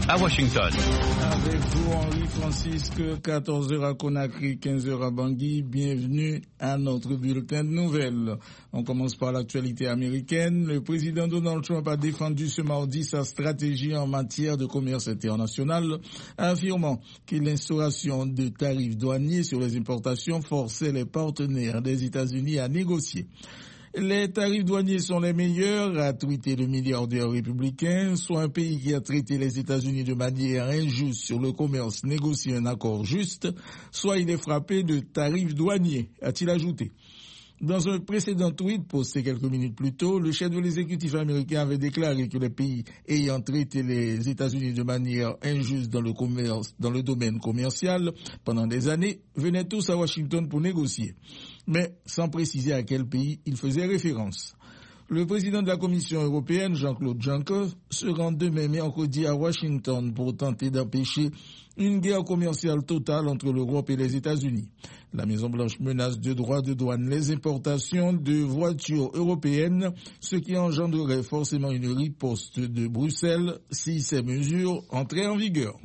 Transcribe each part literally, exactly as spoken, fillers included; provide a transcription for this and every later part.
à Washington. Avec vous, Henri-Francisque, quatorze heures à Conakry, quinze heures à Bangui. Bienvenue à notre bulletin de nouvelles. On commence par l'actualité américaine. Le président Donald Trump a défendu ce mardi sa stratégie en matière de commerce international, affirmant que l'instauration de tarifs douaniers sur les importations forçait les partenaires des États-Unis à négocier. Les tarifs douaniers sont les meilleurs, a tweeté le milliardaire républicain, soit un pays qui a traité les États-Unis de manière injuste sur le commerce négocie un accord juste, soit il est frappé de tarifs douaniers, a-t-il ajouté. Dans un précédent tweet posté quelques minutes plus tôt, le chef de l'exécutif américain avait déclaré que les pays ayant traité les États-Unis de manière injuste dans le commerce, dans le domaine commercial pendant des années, venaient tous à Washington pour négocier, mais sans préciser à quel pays il faisait référence. Le président de la Commission européenne, Jean-Claude Juncker, se rend demain mercredi à Washington pour tenter d'empêcher une guerre commerciale totale entre l'Europe et les États-Unis. La Maison-Blanche menace de droits de douane les importations de voitures européennes, ce qui engendrerait forcément une riposte de Bruxelles si ces mesures entraient en vigueur.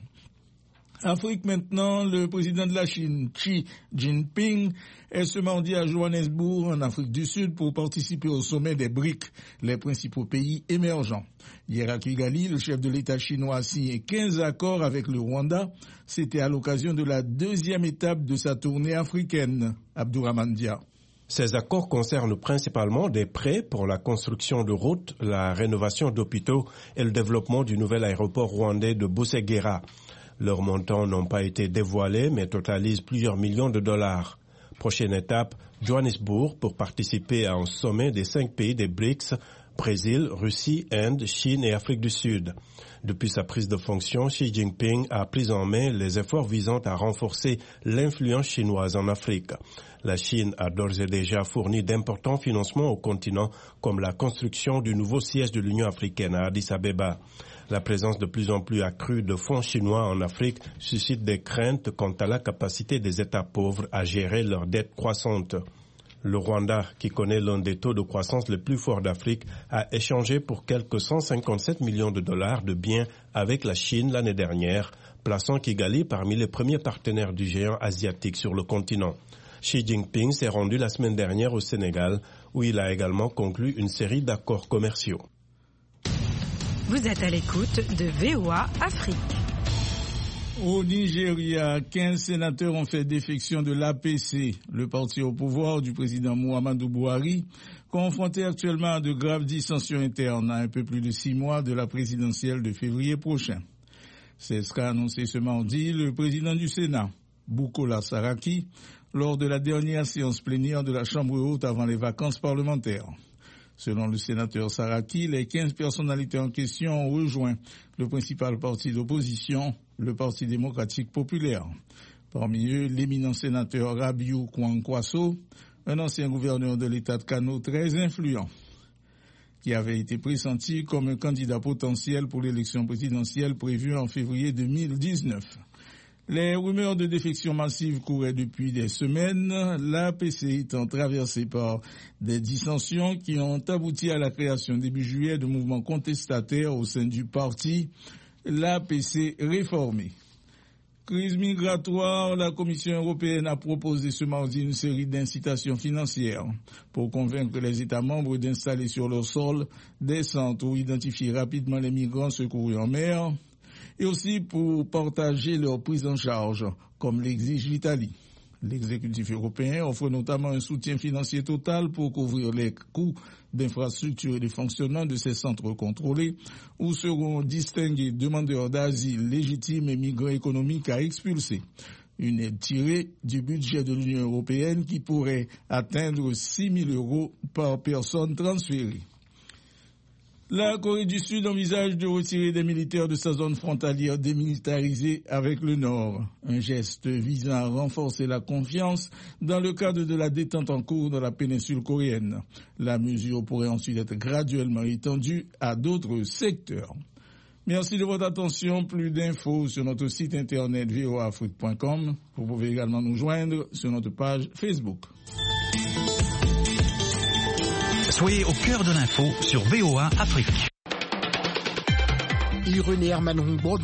Afrique maintenant, le président de la Chine, Xi Jinping, est ce mardi à Johannesburg, en Afrique du Sud, pour participer au sommet des B R I C, les principaux pays émergents. Hier à Kigali, le chef de l'État chinois a signé quinze accords avec le Rwanda. C'était à l'occasion de la deuxième étape de sa tournée africaine. Abdourahmane Dia. Ces accords concernent principalement des prêts pour la construction de routes, la rénovation d'hôpitaux et le développement du nouvel aéroport rwandais de Busegera. Leurs montants n'ont pas été dévoilés, mais totalisent plusieurs millions de dollars. Prochaine étape, Johannesburg pour participer à un sommet des cinq pays des B R I C, Brésil, Russie, Inde, Chine et Afrique du Sud. Depuis sa prise de fonction, Xi Jinping a pris en main les efforts visant à renforcer l'influence chinoise en Afrique. La Chine a d'ores et déjà fourni d'importants financements au continent, comme la construction du nouveau siège de l'Union africaine à Addis Abeba. La présence de plus en plus accrue de fonds chinois en Afrique suscite des craintes quant à la capacité des États pauvres à gérer leurs dettes croissantes. Le Rwanda, qui connaît l'un des taux de croissance les plus forts d'Afrique, a échangé pour quelques cent cinquante-sept millions de dollars de biens avec la Chine l'année dernière, plaçant Kigali parmi les premiers partenaires du géant asiatique sur le continent. Xi Jinping s'est rendu la semaine dernière au Sénégal, où il a également conclu une série d'accords commerciaux. Vous êtes à l'écoute de V O A Afrique. Au Nigeria, quinze sénateurs ont fait défection de l'A P C, le parti au pouvoir du président Muhammadu Buhari, confronté actuellement à de graves dissensions internes à un peu plus de six mois de la présidentielle de février prochain. C'est ce qu'a annoncé ce mardi le président du Sénat, Bukola Saraki, lors de la dernière séance plénière de la Chambre haute avant les vacances parlementaires. Selon le sénateur Saraki, les quinze personnalités en question ont rejoint le principal parti d'opposition, le Parti démocratique populaire. Parmi eux, l'éminent sénateur Rabiu Kwankwaso, un ancien gouverneur de l'État de Kano très influent, qui avait été pressenti comme un candidat potentiel pour l'élection présidentielle prévue en février deux mille dix-neuf. Les rumeurs de défection massive couraient depuis des semaines, l'A P C étant traversée par des dissensions qui ont abouti à la création début juillet de mouvements contestataires au sein du parti, l'A P C réformé. Crise migratoire, la Commission européenne a proposé ce mardi une série d'incitations financières pour convaincre les États membres d'installer sur leur sol des centres où identifier rapidement les migrants secourus en mer, et aussi pour partager leur prise en charge, comme l'exige l'Italie. L'exécutif européen offre notamment un soutien financier total pour couvrir les coûts d'infrastructure et de fonctionnement de ces centres contrôlés, où seront distingués demandeurs d'asile légitimes et migrants économiques à expulser. Une aide tirée du budget de l'Union européenne qui pourrait atteindre six mille euros par personne transférée. La Corée du Sud envisage de retirer des militaires de sa zone frontalière démilitarisée avec le Nord, un geste visant à renforcer la confiance dans le cadre de la détente en cours dans la péninsule coréenne. La mesure pourrait ensuite être graduellement étendue à d'autres secteurs. Merci de votre attention. Plus d'infos sur notre site internet v o a afrique point com. Vous pouvez également nous joindre sur notre page Facebook. Soyez au cœur de l'info sur V O A Afrique. Irené Herman Humboldt